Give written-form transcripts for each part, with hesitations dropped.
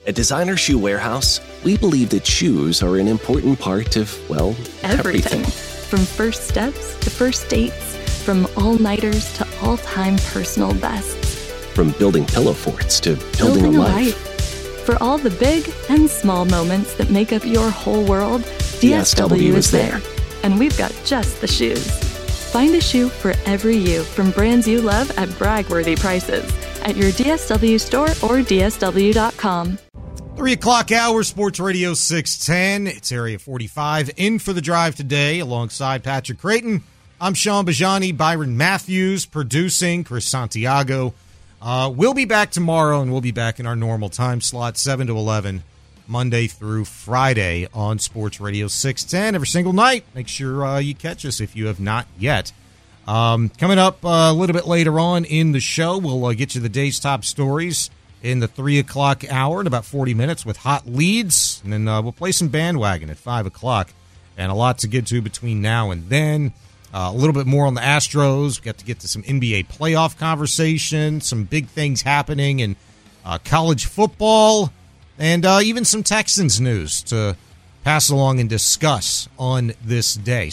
At Designer Shoe Warehouse, we believe that shoes are an important part of, well, everything. From first steps to first dates, from all-nighters to all-time personal bests. From building pillow forts to building a life. For all the big and small moments that make up your whole world, DSW is there. And we've got just the shoes. Find a shoe for every you from brands you love at brag-worthy prices at your DSW store or DSW.com. 3 o'clock hour, Sports Radio 610. It's Area 45. In for the drive today alongside Patrick Creighton. I'm Sean Bajani, Byron Matthews producing, Chris Santiago. We'll be back tomorrow, and we'll be back in our normal time slot, 7 to 11, Monday through Friday on Sports Radio 610 every single night. Make sure you catch us if you have not yet. Coming up a little bit later on in the show, we'll get you the day's top stories in the 3 o'clock hour in about 40 minutes with hot leads. And then we'll play some bandwagon at 5 o'clock. And a lot to get to between now and then. A little bit more on the Astros. We got to get to some NBA playoff conversation, some big things happening in college football, and even some Texans news to pass along and discuss on this day.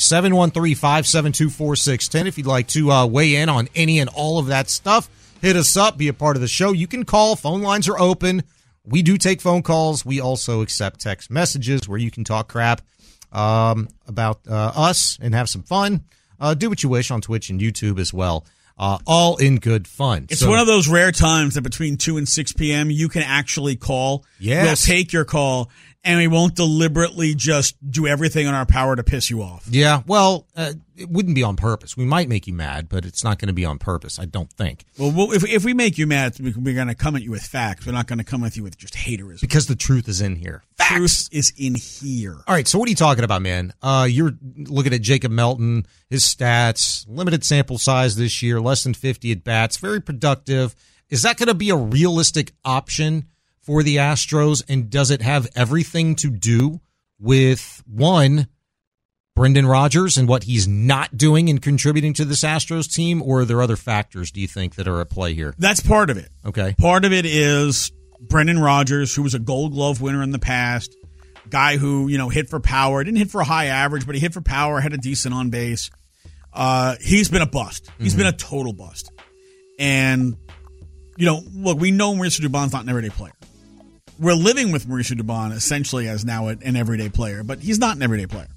713-572-4610 if you'd like to weigh in on any and all of that stuff. Hit us up, be a part of the show. You can call. Phone lines are open. We do take phone calls. We also accept text messages where you can talk crap about us and have some fun. Do what you wish on Twitch and YouTube as well. All in good fun. It's one of those rare times that between 2 and 6 p.m. you can actually call. Yes. We'll take your call, and we won't deliberately just do everything in our power to piss you off. Yeah, well, it wouldn't be on purpose. We might make you mad, but it's not going to be on purpose, I don't think. Well, if we make you mad, we're going to come at you with facts. We're not going to come at you with just haterism. Because the truth is in here. Facts. Truth is in here. All right, so what are you talking about, man? You're looking at Jacob Melton, his stats, limited sample size this year, less than 50 at bats, very productive. Is that going to be a realistic option for the Astros, and does it have everything to do with, one, Brendan Rodgers and what he's not doing and contributing to this Astros team, or are there other factors, do you think, that are at play here? That's part of it. Okay. Part of it is Brendan Rodgers, who was a Gold Glove winner in the past, guy who, hit for power, didn't hit for a high average, but he hit for power, had a decent on base. He's been a bust. He's been a total bust. And, look, we know Mauricio Dubon's not an everyday player. We're living with Mauricio Dubon essentially as now an everyday player, but he's not an everyday player.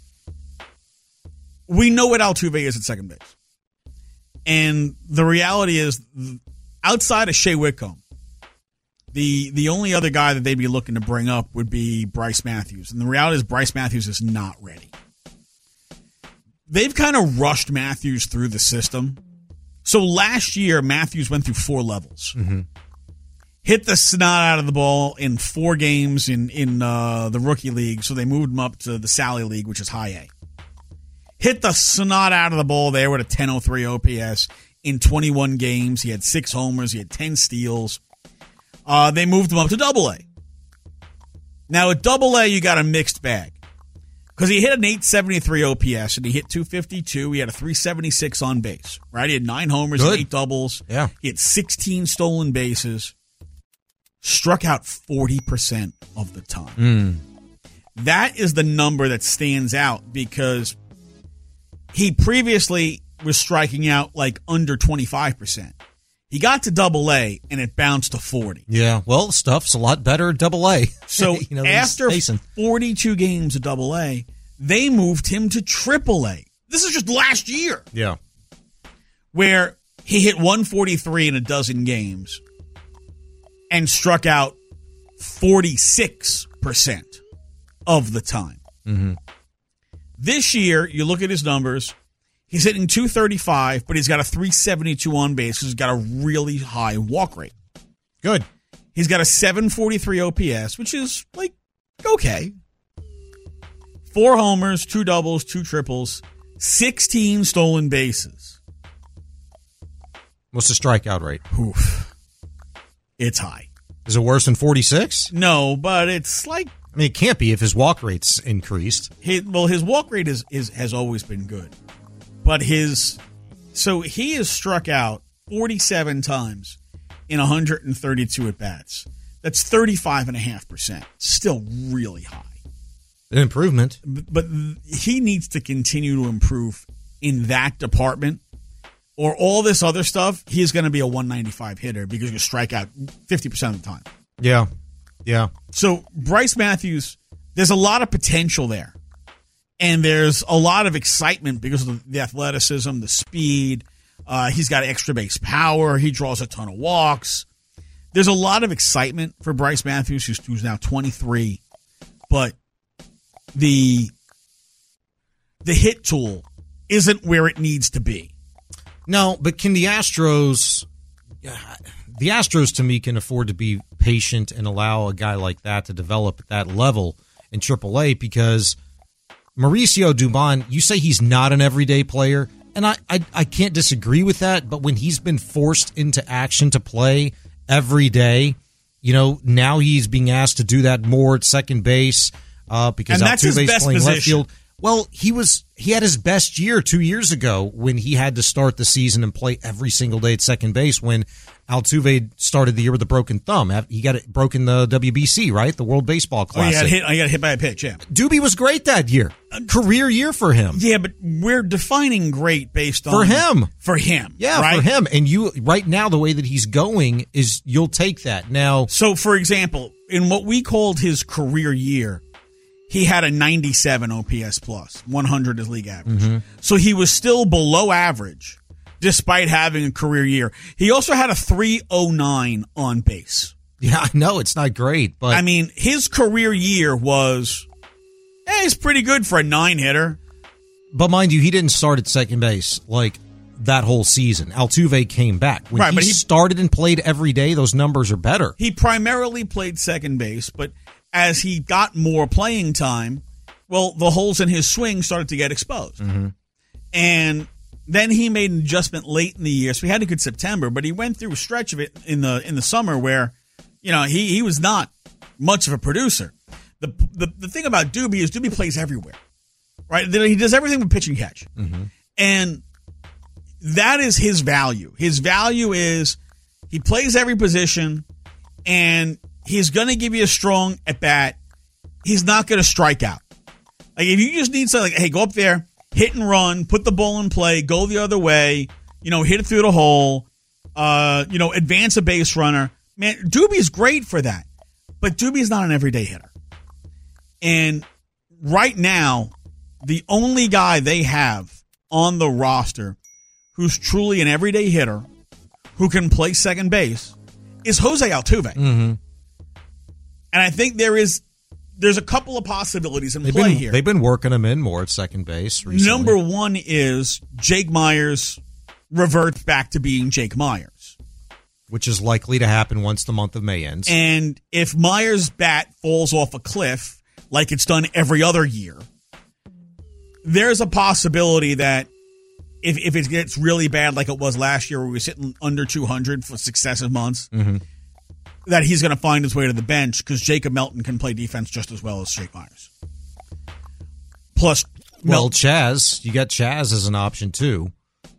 We know what Altuve is at second base. And the reality is, outside of Shea Whitcomb, the only other guy that they'd be looking to bring up would be Bryce Matthews. And the reality is Bryce Matthews is not ready. They've kind of rushed Matthews through the system. So last year, Matthews went through 4 levels. Mm-hmm. Hit the snot out of the ball in 4 games in the rookie league, so they moved him up to the Sally League, which is high A. Hit the snot out of the ball there with a 10.03 OPS in 21 games. He had 6 homers. He had 10 steals. They moved him up to Double A. Now, at Double A, you got a mixed bag. Because he hit an 873 OPS, and he hit 252. He had a 376 on base, right? He had 9 homers and 8 doubles. Yeah. He had 16 stolen bases. Struck out 40% of the time. That is the number that stands out because he previously was striking out like under 25%. He got to Double A, and it bounced to 40. Yeah, well, the stuff's a lot better at Double A. So after 42 games at Double A, they moved him to Triple A. This is just last year. Yeah. Where he hit 143 in a dozen games and struck out 46% of the time. Mm-hmm. This year, you look at his numbers, he's hitting 235, but he's got a 372 on base because he's got a really high walk rate. Good. He's got a 743 OPS, which is, okay. 4 homers, 2 doubles, 2 triples, 16 stolen bases. What's the strikeout rate? Oof. It's high. Is it worse than 46? No, but it's like... I mean, it can't be if his walk rate's increased. His walk rate has always been good. But he has struck out 47 times in 132 at-bats. That's 35.5%. Still really high. An improvement. But he needs to continue to improve in that department, or all this other stuff, he's going to be a 195 hitter because you strike out 50% of the time. Yeah. Yeah. So Bryce Matthews, there's a lot of potential there. And there's a lot of excitement because of the athleticism, the speed. He's got extra base power. He draws a ton of walks. There's a lot of excitement for Bryce Matthews, who's now 23. But the hit tool isn't where it needs to be. No, but can the Astros to me can afford to be patient and allow a guy like that to develop at that level in AAA, because Mauricio Dubon, you say he's not an everyday player, and I can't disagree with that, but when he's been forced into action to play every day, now he's being asked to do that more at second base because Altuve's playing left field. Well, he had his best year 2 years ago when he had to start the season and play every single day at second base when Altuve started the year with a broken thumb. He got it broken the WBC, right? The World Baseball Classic. He got hit by a pitch, yeah. Doobie was great that year. Career year for him. Yeah, but we're defining great based on... For him. For him. Yeah, right? For him. And you, right now, the way that he's going is you'll take that. Now... So, for example, in what we called his career year, he had a 97 OPS plus, 100 is league average. Mm-hmm. So he was still below average, despite having a career year. He also had a 309 on base. Yeah, I know it's not great, but I mean, his career year was, it's pretty good for a 9-hitter. But mind you, he didn't start at second base like that whole season. Altuve came back. When he started and played every day, those numbers are better. He primarily played second base, but as he got more playing time, well, the holes in his swing started to get exposed. Mm-hmm. And then he made an adjustment late in the year. So he had a good September, but he went through a stretch of it in the summer where, he was not much of a producer. The thing about Doobie is Doobie plays everywhere, right? He does everything with pitch and catch. Mm-hmm. And that is his value. His value is he plays every position, and he's going to give you a strong at-bat. He's not going to strike out. Like, if you just need something, hey, go up there, hit and run, put the ball in play, go the other way, hit it through the hole, advance a base runner. Man, Doobie is great for that. But Doobie is not an everyday hitter. And right now, the only guy they have on the roster who's truly an everyday hitter who can play second base is Jose Altuve. Mm-hmm. And I think there's a couple of possibilities in play here. They've been working him in more at second base recently. Number one is Jake Myers reverts back to being Jake Myers, which is likely to happen once the month of May ends. And if Myers' bat falls off a cliff, like it's done every other year, there's a possibility that if it gets really bad like it was last year where we were sitting under 200 for successive months, mm-hmm. that he's going to find his way to the bench because Jacob Melton can play defense just as well as Jake Myers. Plus, Chaz, you got Chaz as an option too.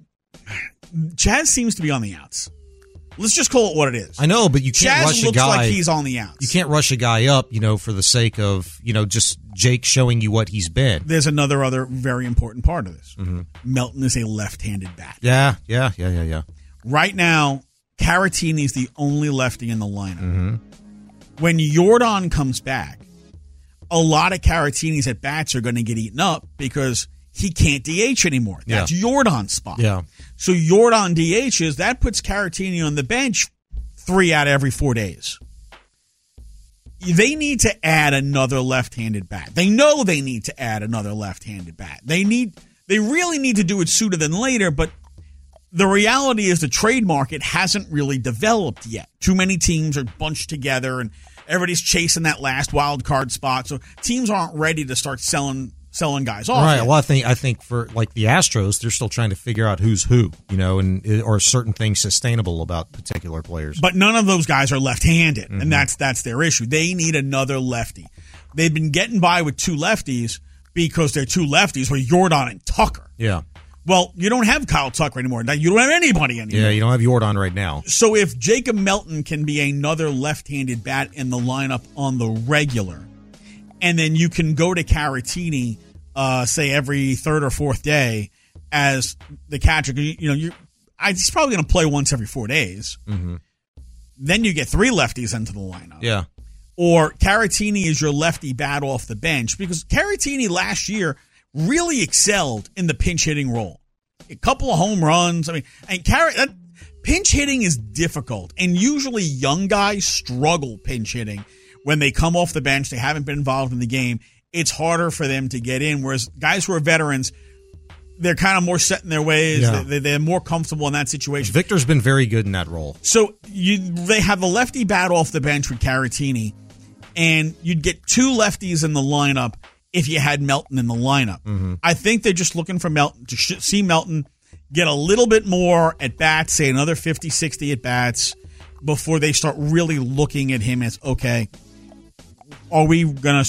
Chaz seems to be on the outs. Let's just call it what it is. I know, but you can't rush a guy. Chaz looks like he's on the outs. You can't rush a guy up, for the sake of, just Jake showing you what he's been. There's other very important part of this. Mm-hmm. Melton is a left-handed bat. Yeah. Right now, Caratini is the only lefty in the lineup. Mm-hmm. When Yordan comes back, a lot of Caratini's at bats are going to get eaten up because he can't DH anymore. That's Yordan's spot. Yeah. So Yordan DHs, that puts Caratini on the bench 3 out of every 4 days. They need to add another left-handed bat. They know they need to add another left-handed bat. They really need to do it sooner than later, but the reality is the trade market hasn't really developed yet. Too many teams are bunched together, and everybody's chasing that last wild card spot. So teams aren't ready to start selling guys off. Right. Yet. Well, I think for like the Astros, they're still trying to figure out who's who, or certain things sustainable about particular players. But none of those guys are left-handed, mm-hmm. and that's their issue. They need another lefty. They've been getting by with 2 lefties because they're 2 lefties, were Yordan and Tucker. Yeah. Well, you don't have Kyle Tucker anymore. You don't have anybody anymore. Yeah, you don't have Jordan right now. So if Jacob Melton can be another left-handed bat in the lineup on the regular, and then you can go to Caratini, say every third or fourth day as the catcher, he's probably going to play once every 4 days. Mm-hmm. Then you get 3 lefties into the lineup. Yeah. Or Caratini is your lefty bat off the bench, because Caratini last year really excelled in the pinch hitting role. A couple of home runs. I mean, and pinch hitting is difficult, and usually young guys struggle pinch hitting when they come off the bench. They haven't been involved in the game. It's harder for them to get in, whereas guys who are veterans, they're kind of more set in their ways. Yeah. They're more comfortable in that situation. Victor's been very good in that role. So they have the lefty bat off the bench with Caratini, and you'd get 2 lefties in the lineup if you had Melton in the lineup. Mm-hmm. I think they're just looking for Melton to see Melton get a little bit more at bats, say another 50, 60 at bats, before they start really looking at him as, okay, are we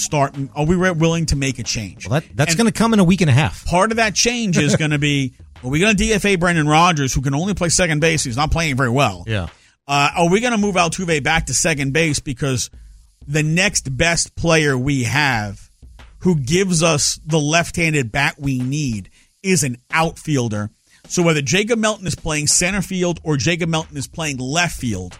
willing to make a change? Well, that's going to come in a week and a half. Part of that change is going to be, are we going to DFA Brendan Rodgers, who can only play second base? He's not playing very well. Yeah. Are we going to move Altuve back to second base because the next best player we have who gives us the left-handed bat we need is an outfielder? So whether Jacob Melton is playing center field or Jacob Melton is playing left field,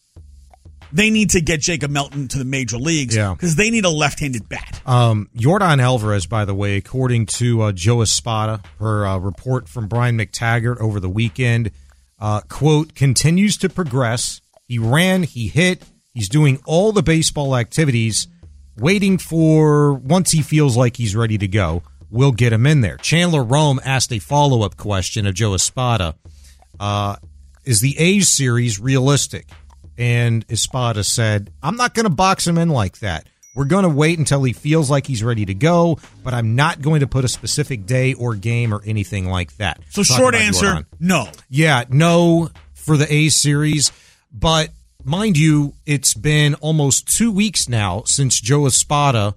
they need to get Jacob Melton to the major leagues because they need a left-handed bat. Yordan Alvarez, by the way, according to Joe Espada, per report from Brian McTaggart over the weekend, quote, continues to progress. He ran, he hit, he's doing all the baseball activities, waiting for once he feels like he's ready to go, we'll get him in there. Chandler Rome asked a follow-up question of Joe Espada. Is the A's series realistic? And Espada said, I'm not going to box him in like that. We're going to wait until he feels like he's ready to go, but I'm not going to put a specific day or game or anything like that. So short answer, no. Yeah, no for the A's series. But mind you, it's been almost 2 weeks now since Joe Espada,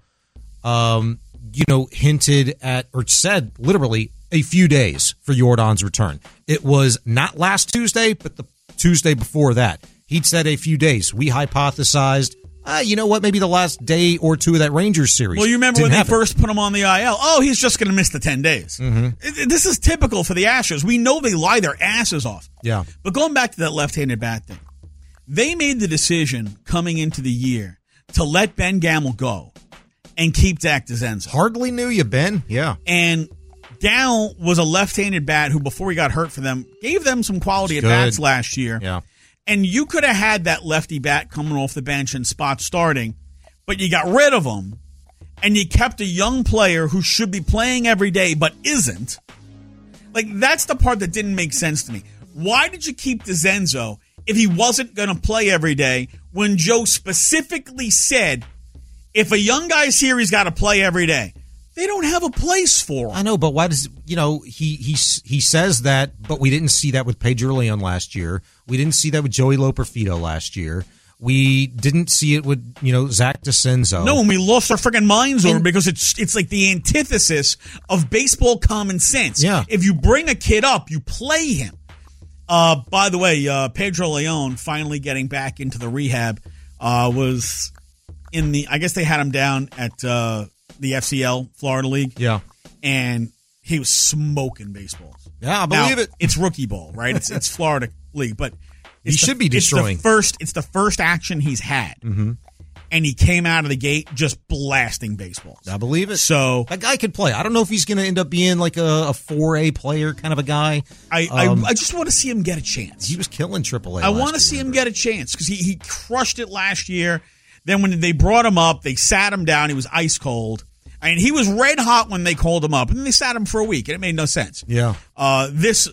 hinted at or said literally a few days for Yordan's return. It was not last Tuesday, but the Tuesday before that. He'd said a few days. We hypothesized, you know what, maybe the last day or two of that Rangers series. Well, you remember when they first put him on the IL? Oh, he's just going to miss the 10 days. Mm-hmm. This is typical for the Astros. We know they lie their asses off. Yeah. But going back to that left-handed bat thing, they made the decision coming into the year to let Ben Gamel go and keep Zach DeZenza. Hardly knew you, Ben. Yeah. And Gamel was a left-handed bat who, before he got hurt for them, gave them some quality at-bats last year. Yeah. And you could have had that lefty bat coming off the bench and spot starting, but you got rid of him, and you kept a young player who should be playing every day but isn't. Like, that's the part that didn't make sense to me. Why did you keep DeZenzo if he wasn't going to play every day when Joe specifically said, if a young guy's here, he's got to play every day? They don't have a place for him. I know, but why does he says that, but we didn't see that with Pedro Leon last year. We didn't see that with Joey Loperfido last year. We didn't see it with Zach DeCenzo. No, and we lost our freaking minds over because it's like the antithesis of baseball common sense. Yeah. If you bring a kid up, you play him. By the way, Pedro Leon finally getting back into the rehab was in the. I guess they had him down at the FCL Florida League. Yeah, and he was smoking baseballs. Yeah, I believe it. It's rookie ball, right? It's Florida League, but he should be destroying. It's the first action he's had, and he came out of the gate just blasting baseballs. I believe it. So that guy could play. I don't know if he's going to end up being like a 4A player kind of a guy. I just want to see him get a chance. He was killing AAA. I want to see him get a chance because he crushed it last year. Then when they brought him up, they sat him down. He was ice cold. I mean, he was red hot when they called him up, and then they sat him for a week, and it made no sense. Yeah. This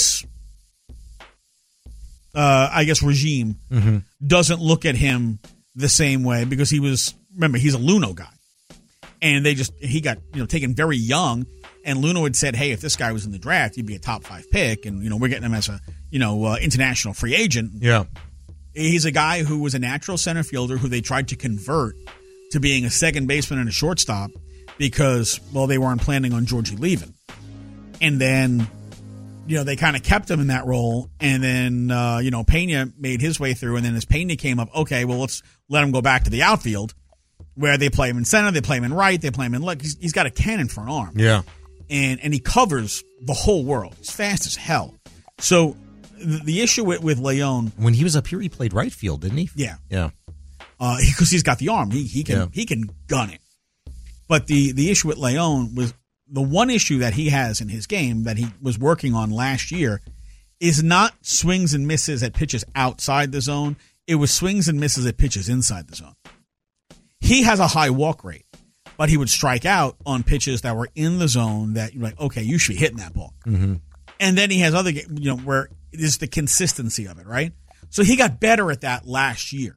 regime doesn't look at him the same way because he's a Luno guy, and he got taken very young, and Luno had said, hey, if this guy was in the draft, he'd be a top 5 pick, and we're getting him as a international free agent. Yeah. He's a guy who was a natural center fielder who they tried to convert to being a second baseman and a shortstop because, well, they weren't planning on Georgie leaving. And then they kind of kept him in that role, and then Pena made his way through, and then as Pena came up, okay, well, let's let him go back to the outfield, where they play him in center, they play him in right, they play him in left. He's got a cannon for an arm. Yeah. And he covers the whole world. He's fast as hell. So the issue with Leon, when he was up here, he played right field, didn't he? Yeah. Yeah. Because he's got the arm. He can gun it. But the issue with Leon was the one issue that he has in his game that he was working on last year is not swings and misses at pitches outside the zone. It was swings and misses at pitches inside the zone. He has a high walk rate, but he would strike out on pitches that were in the zone that you're like, okay, you should be hitting that ball. Mm-hmm. And then he has other, where it is the consistency of it, right? So he got better at that last year.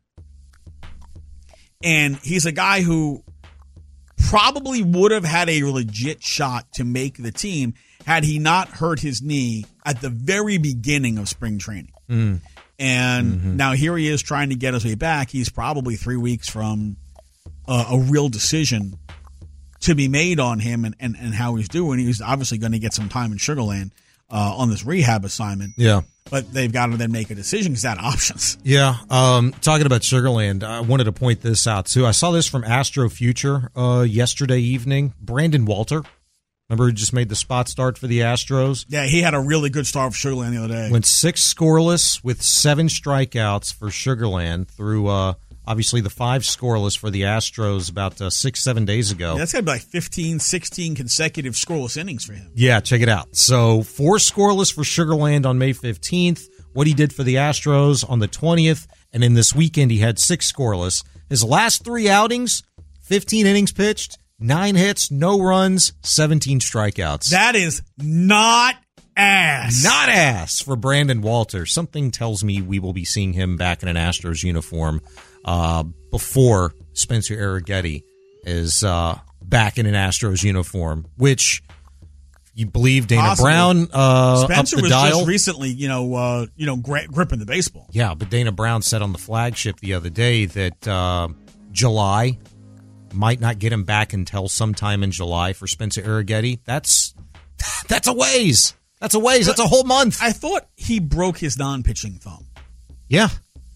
And he's a guy who probably would have had a legit shot to make the team had he not hurt his knee at the very beginning of spring training. Mm. And now here he is trying to get his way back. He's probably 3 weeks from a real decision to be made on him and how he's doing. He's obviously going to get some time in Sugar Land on this rehab assignment. Yeah. But they've got to then make a decision because that options. Yeah. Talking about Sugar Land, I wanted to point this out, too. I saw this from Astro Future yesterday evening. Brandon Walter, remember, he just made the spot start for the Astros? Yeah, he had a really good start for Sugar Land the other day. Went 6 scoreless with 7 strikeouts for Sugar Land through, obviously, the 5 scoreless for the Astros about 6-7 days ago. Yeah, that's got to be like 15, 16 consecutive scoreless innings for him. Yeah, check it out. So 4 scoreless for Sugar Land on May 15th, what he did for the Astros on the 20th, and in this weekend he had 6 scoreless. His last 3 outings, 15 innings pitched, 9 hits, no runs, 17 strikeouts. That is not ass. Not ass for Brandon Walter. Something tells me we will be seeing him back in an Astros uniform before Spencer Arrighetti is back in an Astros uniform, which you believe Dana Possibly. Brown Spencer up the was dial. just recently, gripping the baseball. Yeah, but Dana Brown said on the flagship the other day that July might not get him back until sometime in July for Spencer Arrighetti. That's a ways. That's a ways. That's a whole month. I thought he broke his non-pitching thumb. Yeah.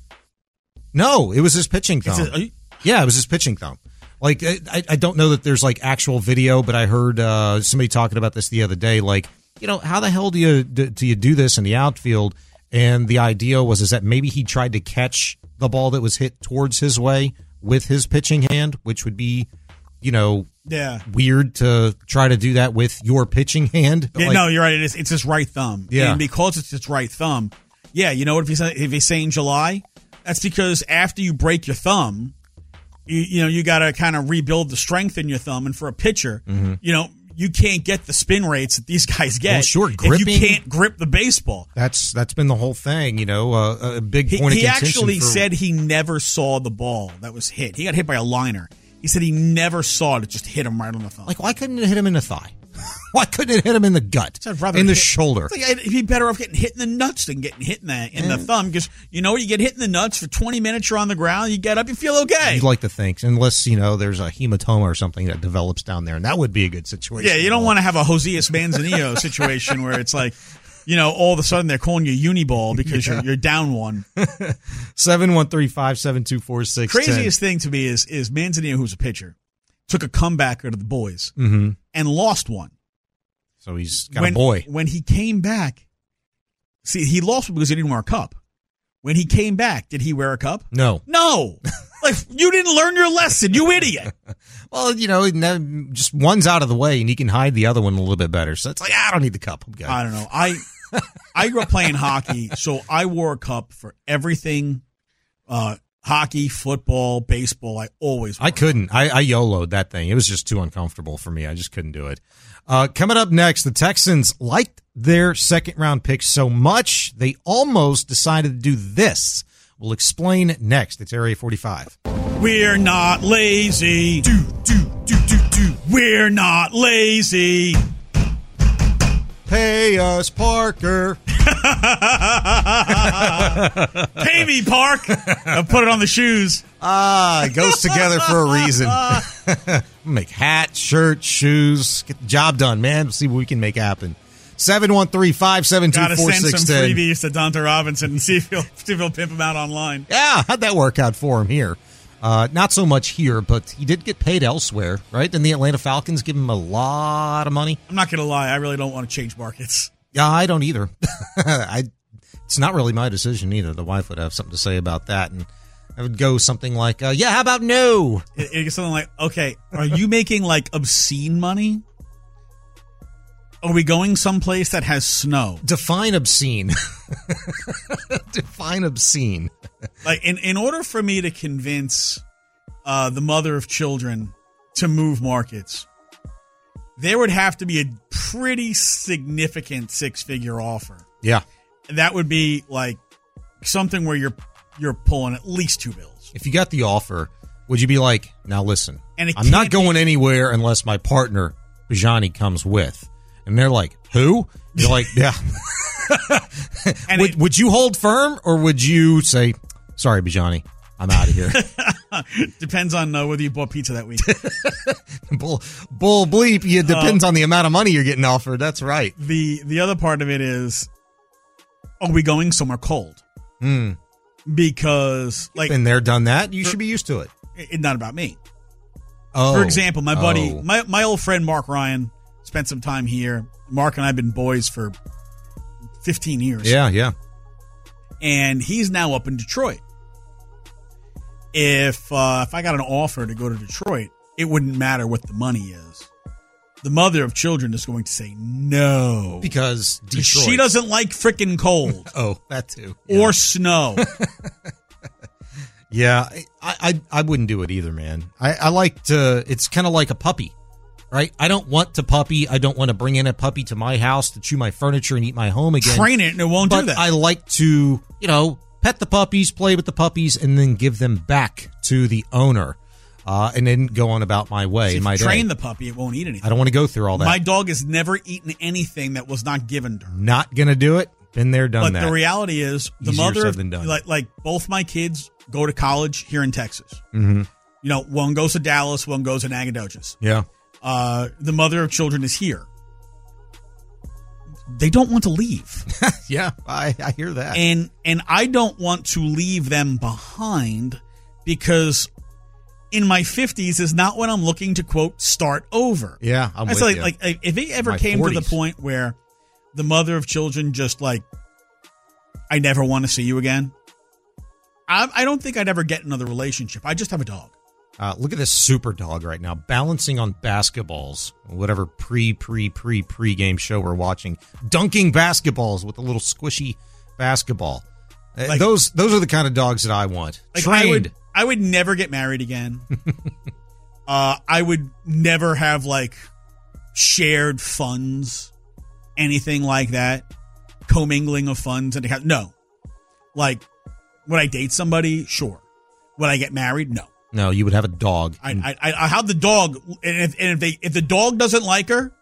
No, it was his pitching thumb. Yeah, it was his pitching thumb. Like, I don't know that there's, like, actual video, but I heard somebody talking about this the other day. Like, how the hell do you do this in the outfield? And the idea is that maybe he tried to catch the ball that was hit towards his way with his pitching hand, which would be, weird to try to do that with your pitching hand. Yeah, no, you're right. It's his right thumb. Yeah. And because it's his right thumb, yeah, you know what, if he's saying July, that's because after you break your thumb, you got to kind of rebuild the strength in your thumb. And for a pitcher, you can't get the spin rates that these guys get. Well, sure, gripping, if you can't grip the baseball. That's been the whole thing, a big point of contention. He actually said he never saw the ball that was hit. He got hit by a liner. He said he never saw it. It just hit him right on the thumb. Like, why couldn't it hit him in the thigh? Why couldn't it hit him in the gut? In the shoulder? Like, he'd be better off getting hit in the nuts than getting hit in the thumb. Because, you get hit in the nuts for 20 minutes, you're on the ground, you get up, you feel okay. You'd like to think, unless, there's a hematoma or something that develops down there, and that would be a good situation. Yeah, you don't want to have a Josias Manzanillo situation where it's like, all of a sudden they're calling you Uniball because you're down one. 713-572-4610. Craziest thing to me is Manzanillo, who's a pitcher, took a comebacker to the boys and lost one. So he's got a boy. When he came back, see, he lost because he didn't wear a cup. When he came back, did he wear a cup? No. Like, you didn't learn your lesson, you idiot. Well, just one's out of the way, and he can hide the other one a little bit better. So it's like, I don't need the cup. I'm good. I don't know. I grew up playing hockey, so I wore a cup for everything. Hockey, football, baseball. I always wore I couldn't. I YOLO'd that thing. It was just too uncomfortable for me. I just couldn't do it. Coming up next, the Texans liked their second-round pick so much, they almost decided to do this. We'll explain next. It's Area 45. We're not lazy. We're not lazy. Pay us, Parker. Pay me, Park. I'll put it on the shoes. It goes together for a reason. Make hats, shirts, shoes. Get the job done, man. We'll see what we can make happen. 713-572-4610. Gotta send some freebies to Dante Robinson and see if he'll pimp him out online. Yeah, how'd that work out for him here? Not so much here, but he did get paid elsewhere, right? Didn't the Atlanta Falcons give him a lot of money? I'm not going to lie. I really don't want to change markets. Yeah, I don't either. It's not really my decision either. The wife would have something to say about that, and I would go something like, yeah, how about no? It's something like, okay, are you making like obscene money? Are we going someplace that has snow? Define obscene. Define obscene. Like, in order for me to convince the mother of children to move markets, there would have to be a pretty significant six-figure offer. Yeah. That would be like something where you're pulling at least two bills. If you got the offer, would you be like, now listen, and I'm not going anywhere unless my partner, Bajani, comes with. And they're like, who? You're like, yeah. Would you hold firm, or would you say, sorry, Bajani, I'm out of here? Depends on whether you bought pizza that week. Bull bleep. It depends on the amount of money you're getting offered. That's right. The other part of it is, are we going somewhere cold? Because, like, been there, done that. You should be used to it. It's not about me. Oh. For example, my buddy, my old friend Mark Ryan spent some time here. Mark and I have been boys for 15 years. Yeah. And he's now up in Detroit. If I got an offer to go to Detroit, it wouldn't matter what the money is. The mother of children is going to say no. Because Detroit. She doesn't like frickin' cold. Oh, that too. Yeah. Or snow. Yeah, I wouldn't do it either, man. I like to, it's kind of like a puppy, right? I don't want to puppy. I don't want to bring in a puppy to my house to chew my furniture and eat my home again. Train it and it won't do that. I like to, pet the puppies, play with the puppies, and then give them back to the owner. And then go on about my way. If my you day. Train the puppy, it won't eat anything. I don't want to go through all that. My dog has never eaten anything that was not given to her. Not going to do it. Been there, done that. But the reality is, the Easier mother, said than done. like both my kids go to college here in Texas. Mm-hmm. One goes to Dallas, one goes to Nacogdoches. Yeah. The mother of children is here. They don't want to leave. Yeah, I hear that. And I don't want to leave them behind, because in my 50s is not when I'm looking to, quote, start over. Yeah, I'm with you. Like, if it ever came 40s. to the point where the mother of children just like, I never want to see you again, I don't think I'd ever get another relationship. I just have a dog. Look at this super dog right now, balancing on basketballs, whatever pre-game show we're watching, dunking basketballs with a little squishy basketball. Like, those are the kind of dogs that I want. Like, Trained. I would never get married again. I would never have like shared funds, anything like that, commingling of funds. And no, like, would I date somebody? Sure. Would I get married? No. No, you would have a dog. I have the dog, and if the dog doesn't like her,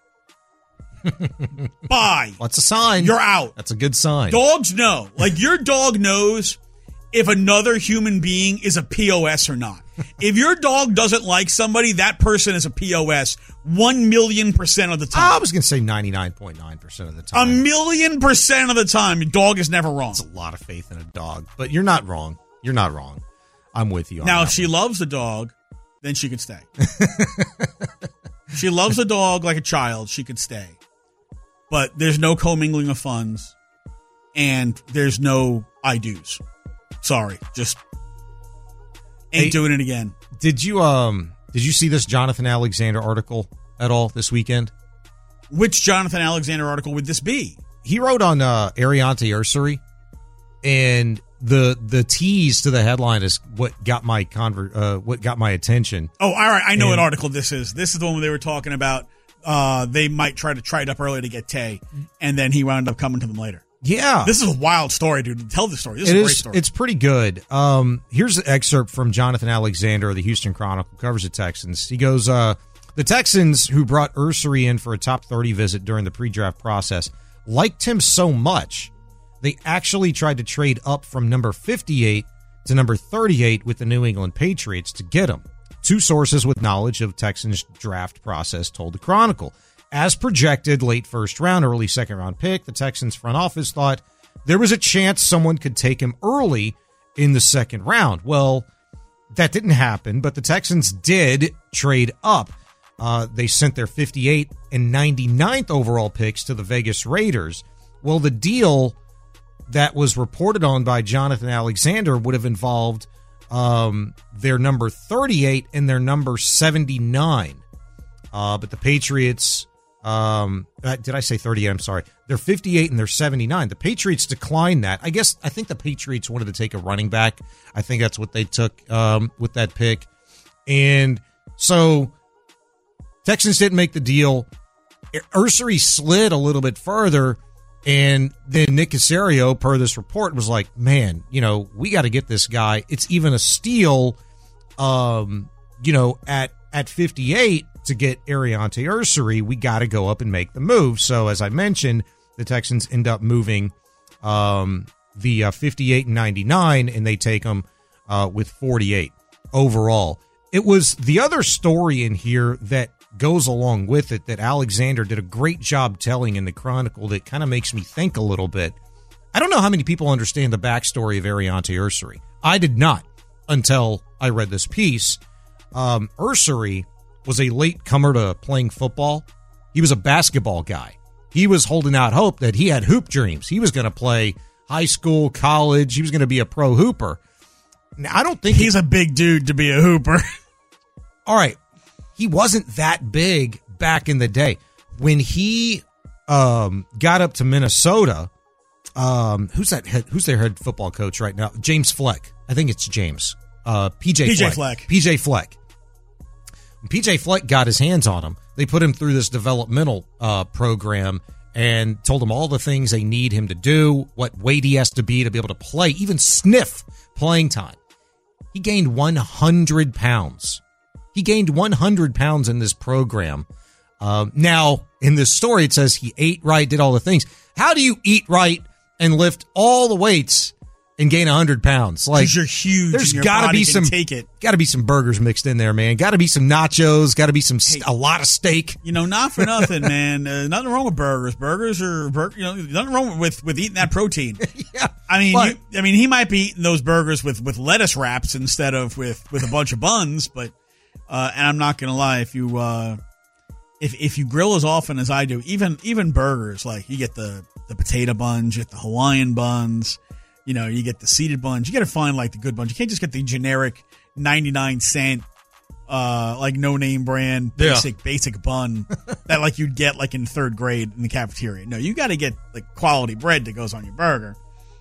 bye. That's a sign. You're out. That's a good sign. Dogs know. Like, your dog knows if another human being is a POS or not. If your dog doesn't like somebody, that person is a POS 1,000,000% of the time. I was going to say 99.9% of the time. 1,000,000% of the time, your dog is never wrong. That's a lot of faith in a dog, but you're not wrong. You're not wrong. I'm with you on now, that if she loves the dog, then she could stay. She loves the dog like a child, she could stay. But there's no commingling of funds, and there's no I do's. Sorry, just ain't doing it again. Did you see this Jonathan Alexander article at all this weekend? Which Jonathan Alexander article would this be? He wrote on Ariante Ursary, and the tease to the headline is what got my attention. Oh, all right, I know what article this is. This is the one where they were talking about they might try to trade up early to get Tay, and then he wound up coming to them later. Yeah. This is a wild story, dude. Tell the story. This is a great story. It's pretty good. Here's an excerpt from Jonathan Alexander of the Houston Chronicle, covers the Texans. He goes, the Texans, who brought Ursary in for a top 30 visit during the pre-draft process, liked him so much, they actually tried to trade up from number 58 to number 38 with the New England Patriots to get him. Two sources with knowledge of Texans draft process told the Chronicle. as projected, late first round, early second round pick. The Texans front office thought there was a chance someone could take him early in the second round. Well, that didn't happen, but the Texans did trade up. They sent their 58th and 99th overall picks to the Vegas Raiders. Well, the deal that was reported on by Jonathan Alexander would have involved their number 38 and their number 79. But the Patriots, did I say 38? I'm sorry. They're 58 and they're 79. The Patriots declined that. I think the Patriots wanted to take a running back. I think that's what they took with that pick. And so Texans didn't make the deal. Ursery slid a little bit further. And then Nick Caserio, per this report, was like, man, we got to get this guy. It's even a steal, at 58 to get Ariante Ursery. We got to go up and make the move. So as I mentioned, the Texans end up moving the 58 and 99, and they take them with 48 overall. It was the other story in here that goes along with it that Alexander did a great job telling in the Chronicle that kind of makes me think a little bit. I don't know how many people understand the backstory of Ariante Ursery. I did not until I read this piece. Ursery was a late comer to playing football. He was a basketball guy. He was holding out hope that he had hoop dreams. He was going to play high school, college. He was going to be a pro hooper. Now, I don't think he's a big dude to be a hooper. All right. He wasn't that big back in the day. When he got up to Minnesota, who's their head football coach right now? James Fleck. I think it's James. PJ Fleck. PJ Fleck. When PJ Fleck got his hands on him, they put him through this developmental program and told him all the things they need him to do, what weight he has to be able to play, even sniff playing time. He gained 100 pounds. He gained 100 pounds in this program. Now, in this story, it says he ate right, did all the things. How do you eat right and lift all the weights and gain 100 pounds? Like, you're huge. There's got to be some got to be some burgers mixed in there, man. Got to be some nachos. Got to be a lot of steak. Not for nothing, man. Nothing wrong with burgers. Burgers are nothing wrong with eating that protein. Yeah. I mean, he might be eating those burgers with lettuce wraps instead of with a bunch of buns, but. And I'm not gonna lie, if you grill as often as I do, even burgers, like you get the potato buns, you get the Hawaiian buns, you get the seeded buns. You got to find like the good buns. You can't just get the generic 99-cent, like no name brand basic bun that like you'd get like in third grade in the cafeteria. No, you got to get like quality bread that goes on your burger.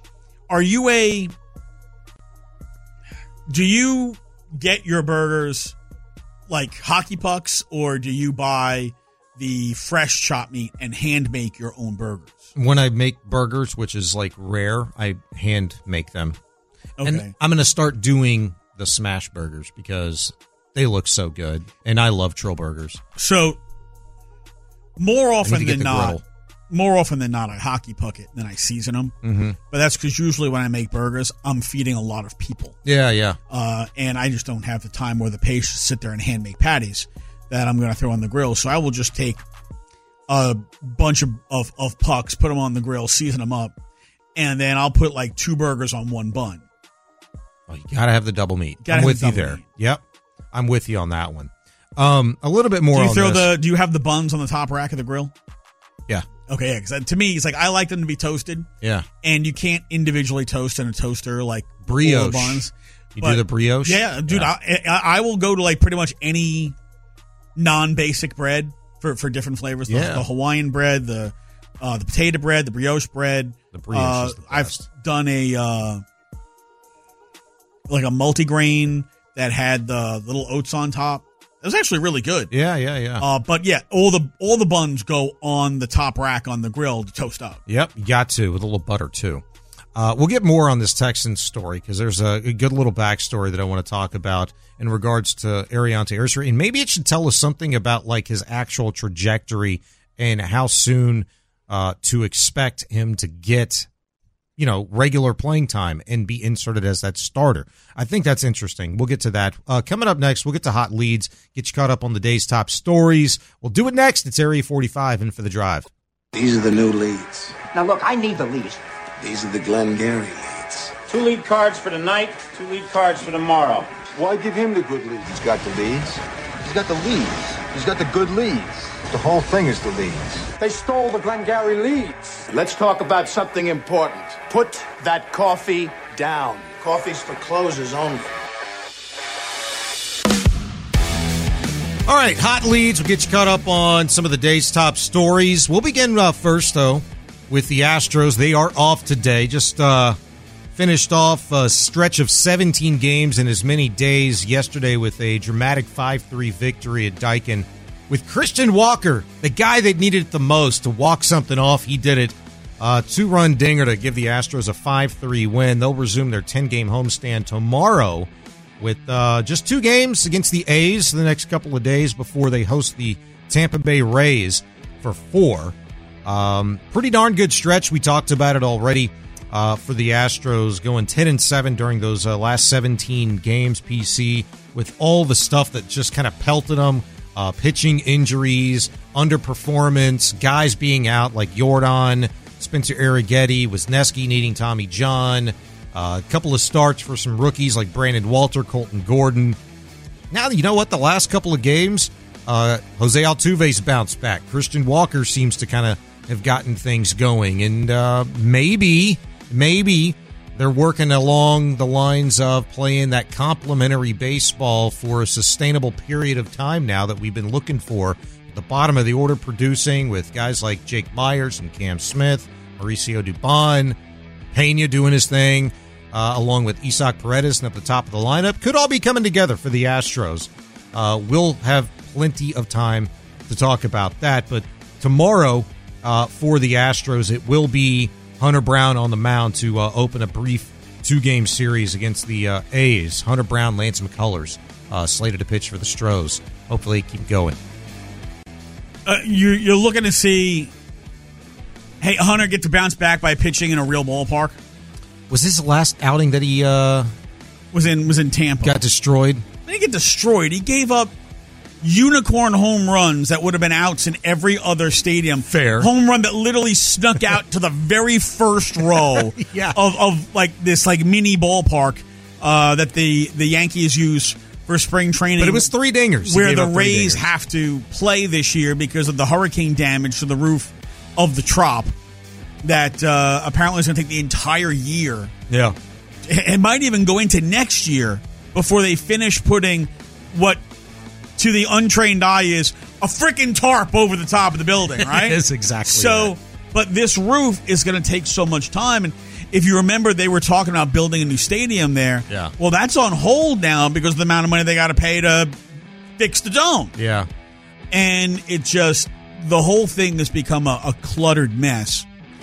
Do you get your burgers like hockey pucks, or do you buy the fresh chopped meat and hand make your own burgers? When I make burgers, which is like rare, I hand make them. Okay. And I'm going to start doing the smash burgers because they look so good, and I love Trill burgers. So more often than not, I hockey puck it, then I season them. Mm-hmm. But that's because usually when I make burgers, I'm feeding a lot of people. Yeah. And I just don't have the time or the patience to sit there and hand make patties that I'm going to throw on the grill. So I will just take a bunch of pucks, put them on the grill, season them up, and then I'll put like 2 burgers on one bun. Well, you got to have the double meat. I'm with you there. Yep. I'm with you on that one. A little bit more do you have the buns on the top rack of the grill? Yeah. Okay, yeah, because to me, it's like I like them to be toasted. Yeah. And you can't individually toast in a toaster like brioche buns. You do the brioche? Yeah, dude, yeah. I will go to like pretty much any non-basic bread for different flavors. The Hawaiian bread, the potato bread, the brioche bread. The brioche is the best. I've done a multigrain that had the little oats on top. It was actually really good. Yeah. But yeah, all the buns go on the top rack on the grill to toast up. Yep, you got to, with a little butter too. We'll get more on this Texans story because there's a good little backstory that I want to talk about in regards to Ariante Ursery, and maybe it should tell us something about like his actual trajectory and how soon to expect him to get regular playing time and be inserted as that starter. I think that's interesting. We'll get to that. Coming up next, we'll get to hot leads, get you caught up on the day's top stories. We'll do it next. It's Area 45 in for the drive. These are the new leads. Now, look, I need the leads. These are the Glengarry leads. 2 lead cards for tonight, 2 lead cards for tomorrow. Why give him the good leads? He's got the leads. He's got the leads. He's got the good leads. The whole thing is the leads. They stole the Glengarry leads. Let's talk about something important. Put that coffee down. Coffee's for closers only. All right, hot leads. We'll get you caught up on some of the day's top stories. We'll begin first, though, with the Astros. They are off today. Just finished off a stretch of 17 games in as many days yesterday with a dramatic 5-3 victory at Daikin. With Christian Walker, the guy that needed it the most to walk something off, he did it. 2-run dinger to give the Astros a 5-3 win. They'll resume their 10-game homestand tomorrow with just 2 games against the A's the next couple of days before they host the Tampa Bay Rays for 4. Pretty darn good stretch. We talked about it already for the Astros, going 10-7 during those last 17 games, PC, with all the stuff that just kind of pelted them. Pitching injuries, underperformance, guys being out like Jordan, Spencer Arrighetti, Wisniewski needing Tommy John, a couple of starts for some rookies like Brandon Walter, Colton Gordon. Now, you know what? The last couple of games, Jose Altuve's bounced back. Christian Walker seems to kind of have gotten things going. And maybe they're working along the lines of playing that complementary baseball for a sustainable period of time now that we've been looking for. At the bottom of the order producing with guys like Jake Myers and Cam Smith, Mauricio Dubon, Pena doing his thing, along with Isaac Paredes and at the top of the lineup. Could all be coming together for the Astros. We'll have plenty of time to talk about that. But tomorrow for the Astros, it will be Hunter Brown on the mound to open a brief 2-game series against the A's. Hunter Brown, Lance McCullers slated to pitch for the Stros. Hopefully keep going. You're looking to see, hey, Hunter get to bounce back by pitching in a real ballpark? Was this the last outing that he was in Tampa? Got destroyed? He didn't get destroyed. He gave up unicorn home runs that would have been outs in every other stadium. Fair. Home run that literally snuck out to the very first row yeah. of like this like mini ballpark that the Yankees use for spring training. But it was 3 dingers. Where the Rays have to play this year because of the hurricane damage to the roof of the Trop that apparently is going to take the entire year. Yeah. It might even go into next year before they finish putting what to the untrained eye is a freaking tarp over the top of the building, right? It is exactly so. that. But this roof is going to take so much time, and if you remember, they were talking about building a new stadium there. Yeah. Well, that's on hold now because of the amount of money they got to pay to fix the dome. Yeah. And it just the whole thing has become a cluttered mess,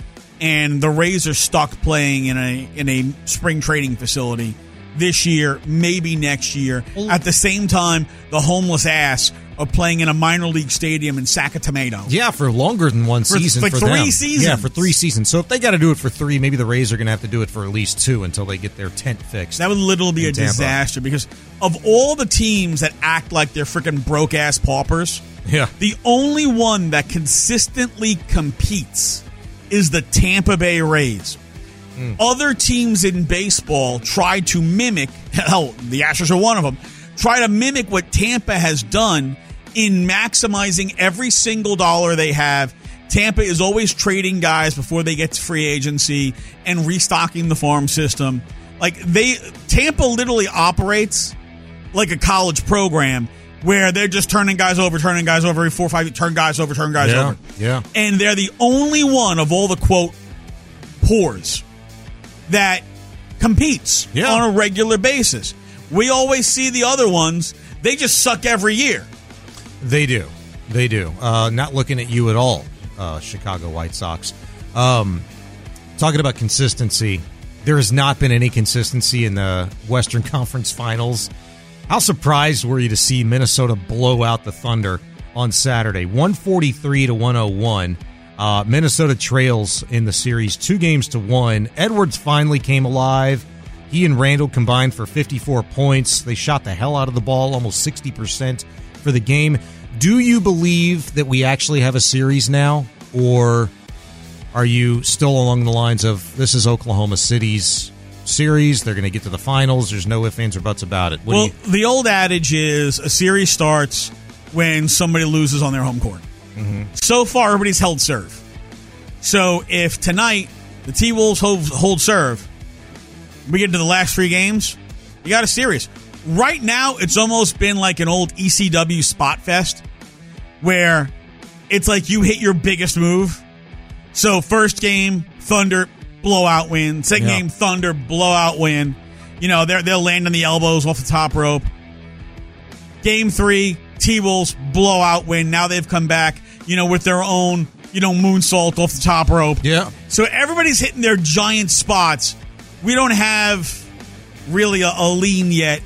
and the Rays are stuck playing in a spring training facility this year, maybe next year. At the same time, the homeless ass are playing in a minor league stadium in Sacramento. Yeah, for longer than one season. Like for 3 them. seasons. Yeah, for 3 seasons. So if they got to do it for 3, maybe the Rays are going to have to do it for at least 2 until they get their tent fixed. That would literally be a Tampa. disaster because of all the teams that act like they're freaking broke-ass paupers, yeah, the only one that consistently competes is the Tampa Bay Rays. Other teams in baseball try to mimic, hell, the Astros are one of them, try to mimic what Tampa has done in maximizing every single dollar they have. Tampa is always trading guys before they get to free agency and restocking the farm system. Like Tampa literally operates like a college program where they're just turning guys over every 4 or 5, turn guys over. Yeah. And they're the only one of all the, quote, poors that competes on a regular basis. We always see the other ones, they just suck every year. They do. Not looking at you at all, Chicago White Sox. Talking about consistency, there has not been any consistency in the Western Conference Finals. How surprised were you to see Minnesota blow out the Thunder on Saturday? 143-101. Minnesota trails in the series 2-1. Edwards finally came alive. He and Randall combined for 54 points. They shot the hell out of the ball, almost 60% for the game. Do you believe that we actually have a series now, or are you still along the lines of this is Oklahoma City's series? They're going to get to the finals. There's no ifs, ands, or buts about it. The old adage is a series starts when somebody loses on their home court. Mm-hmm. So far, everybody's held serve. So if tonight the T-Wolves hold serve, we get to the last 3 games, you got a series. Right now, it's almost been like an old ECW spot fest where it's like you hit your biggest move. So first game, Thunder, blowout win. Second game, Thunder, blowout win. You know, they'll land on the elbows off the top rope. Game 3, T-Wolves, blowout win. Now they've come back, with their own, moonsault off the top rope. Yeah. So everybody's hitting their giant spots. We don't have really a lean yet.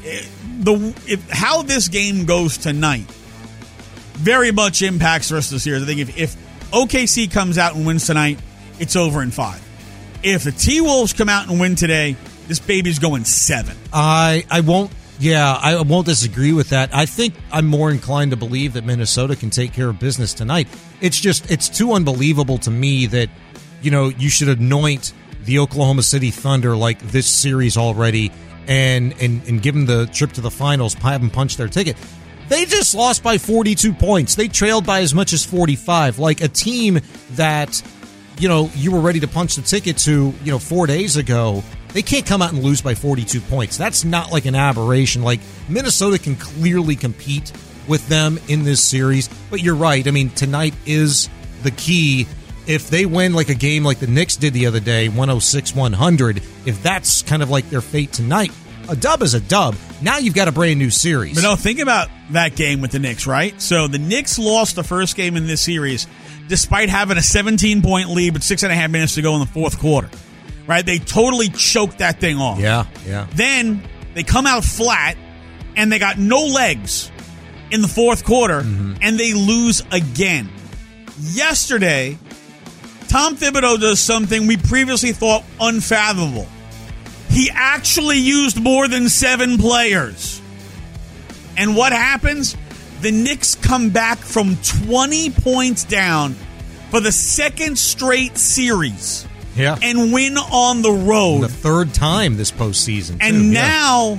How this game goes tonight very much impacts the rest of the series. I think if OKC comes out and wins tonight, it's over in 5. If the T-Wolves come out and win today, this baby's going 7. I won't disagree with that. I think I'm more inclined to believe that Minnesota can take care of business tonight. It's too unbelievable to me that, you should anoint the Oklahoma City Thunder like this series already and give them the trip to the finals, have them punch their ticket. They just lost by 42 points. They trailed by as much as 45. Like a team that, you were ready to punch the ticket to, 4 days ago. They can't come out and lose by 42 points. That's not like an aberration. Like Minnesota can clearly compete with them in this series. But you're right. I mean, tonight is the key. If they win like a game like the Knicks did the other day, 106-100, if that's kind of like their fate tonight, a dub is a dub. Now you've got a brand new series. But no, think about that game with the Knicks, right? So the Knicks lost the first game in this series despite having a 17-point lead with 6.5 minutes to go in the fourth quarter. Right? They totally choked that thing off. Yeah. Then they come out flat, and they got no legs in the fourth quarter, and they lose again. Yesterday, Tom Thibodeau does something we previously thought unfathomable. He actually used more than 7 players. And what happens? The Knicks come back from 20 points down for the second straight series. Yeah. And win on the road. The third time this postseason. And now,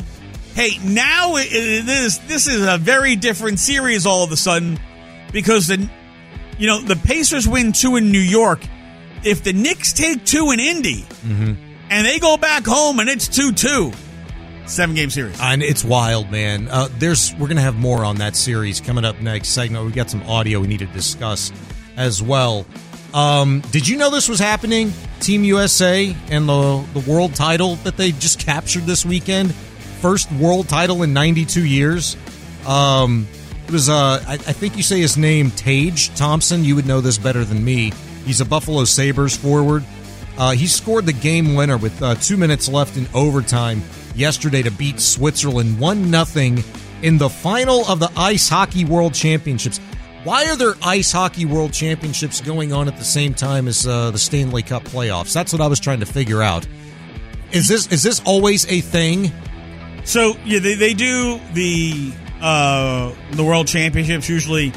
this is a very different series all of a sudden because the Pacers win 2 in New York. If the Knicks take 2 in Indy and they go back home and it's 2-2, 7-game series. And it's wild, man. We're going to have more on that series coming up next segment. We got some audio we need to discuss as well. Did you know this was happening? Team USA and the world title that they just captured this weekend. First world title in 92 years. It was, I think you say his name, Tage Thompson. You would know this better than me. He's a Buffalo Sabres forward. He scored the game winner with 2 minutes left in overtime yesterday to beat Switzerland 1-0 in the final of the Ice Hockey World Championships. Why are there Ice Hockey World Championships going on at the same time as the Stanley Cup playoffs? That's what I was trying to figure out. Is this always a thing? So yeah, they do the World Championships usually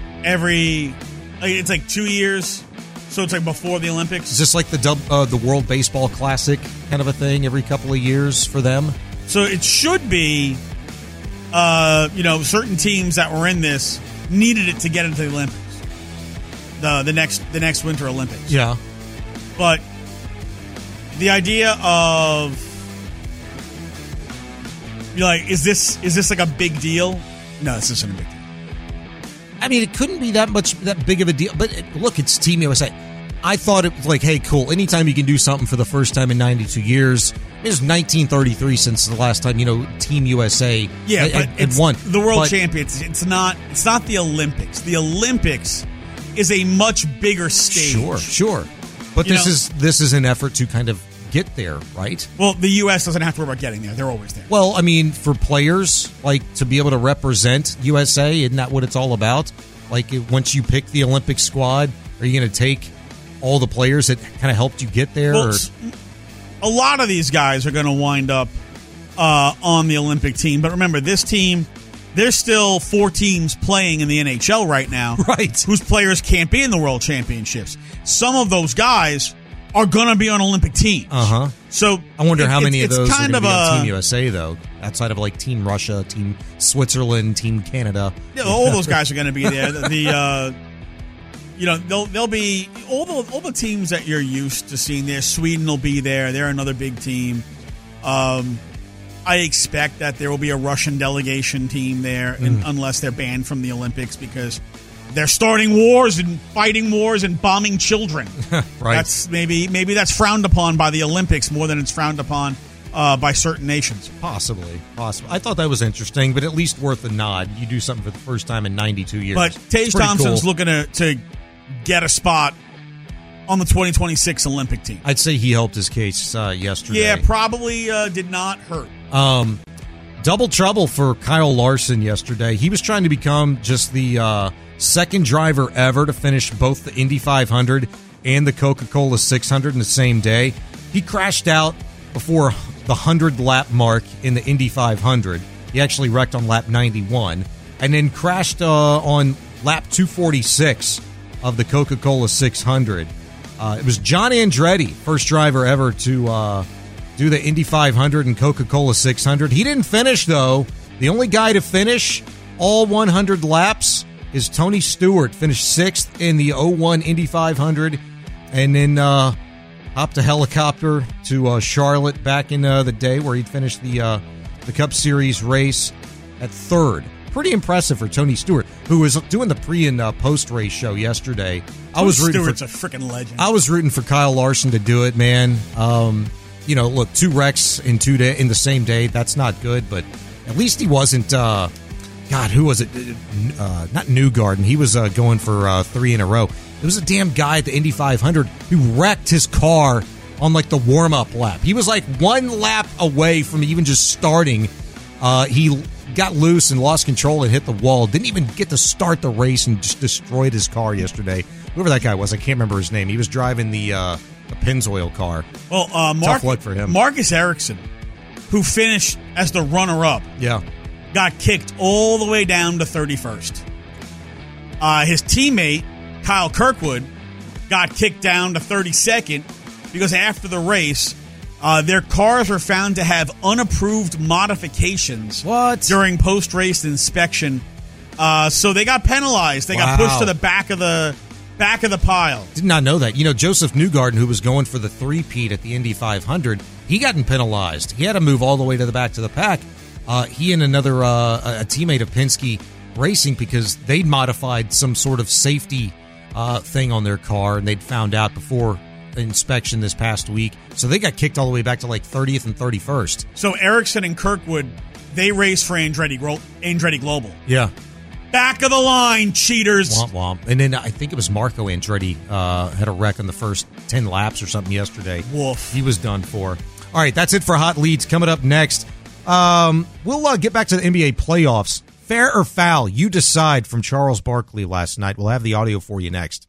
it's like 2 years. So it's like before the Olympics. Is this like the World Baseball Classic kind of a thing every couple of years for them? So it should be, certain teams that were in this needed it to get into the Olympics, the next Winter Olympics. Yeah, but the idea of is this like a big deal? No, this isn't a big deal. I mean, it couldn't be that big of a deal. But look, it's Team USA. I thought it was like, hey, cool. Anytime you can do something for the first time in 92 years. It was 1933 since the last time, Team USA had won. The World Champions. It's not the Olympics. The Olympics is a much bigger stage. Sure. But this is an effort to kind of get there, right? Well, the U.S. doesn't have to worry about getting there. They're always there. Well, I mean, for players, to be able to represent USA, isn't that what it's all about? Once you pick the Olympic squad, are you going to take all the players that kind of helped you get there? Well, a lot of these guys are going to wind up on the Olympic team. But remember, this team, there's still 4 teams playing in the NHL right now, right? Whose players can't be in the World Championships. Some of those guys are going to be on Olympic teams. So I wonder how many of those are going to be on Team a USA, though, outside of like Team Russia, Team Switzerland, Team Canada. Yeah, all those guys are going to be there. They'll be all the teams that you're used to seeing there. Sweden will be there. They're another big team. I expect that there will be a Russian delegation team there, unless they're banned from the Olympics because they're starting wars and fighting wars and bombing children. Right. That's maybe that's frowned upon by the Olympics more than it's frowned upon by certain nations. Possibly. I thought that was interesting, but at least worth a nod. You do something for the first time in 92 years. But Tage Thompson's looking to get a spot on the 2026 Olympic team. I'd say he helped his case yesterday. Yeah, probably did not hurt. Double trouble for Kyle Larson yesterday. He was trying to become just the second driver ever to finish both the Indy 500 and the Coca-Cola 600 in the same day. He crashed out before the 100-lap mark in the Indy 500. He actually wrecked on lap 91 and then crashed on lap 246 of the Coca-Cola 600. It was John Andretti, first driver ever to do the Indy 500 and Coca-Cola 600. He didn't finish, though. The only guy to finish all 100 laps is Tony Stewart. Finished 6th in the 01 Indy 500 and then hopped a helicopter to Charlotte back in the day where he'd finished the Cup Series race at 3rd. Pretty impressive for Tony Stewart, who was doing the pre and post race show yesterday. Stewart's a freaking legend. I was rooting for Kyle Larson to do it, man. Look, 2 wrecks in the same day. That's not good, but at least he wasn't. Who was it? Not Newgarden. He was going for 3 in a row. There was a damn guy at the Indy 500 who wrecked his car on like the warm up lap. He was like 1 lap away from even just starting. He got loose and lost control and hit the wall. Didn't even get to start the race and just destroyed his car yesterday. Whoever that guy was, I can't remember his name. He was driving the Pennzoil car. Well, tough luck for him. Marcus Ericsson, who finished as the runner-up, got kicked all the way down to 31st. His teammate, Kyle Kirkwood, got kicked down to 32nd because after the race, their cars were found to have unapproved modifications during post-race inspection. So they got penalized. They got pushed to the back of the pile. Did not know that. Joseph Newgarden, who was going for the 3-peat at the Indy 500, he got penalized. He had to move all the way to the back of the pack. He and another a teammate of Penske Racing, because they'd modified some sort of safety thing on their car, and they'd found out before inspection this past week. So they got kicked all the way back to like 30th and 31st. So Ericsson and Kirkwood, they raced for Andretti Global. Yeah. Back of the line, cheaters. Womp womp. And then I think it was Marco Andretti had a wreck on the first 10 laps or something yesterday. Woof. He was done for. All right, that's it for Hot Leads. Coming up next, we'll get back to the NBA playoffs. Fair or foul, you decide, from Charles Barkley last night. We'll have the audio for you next.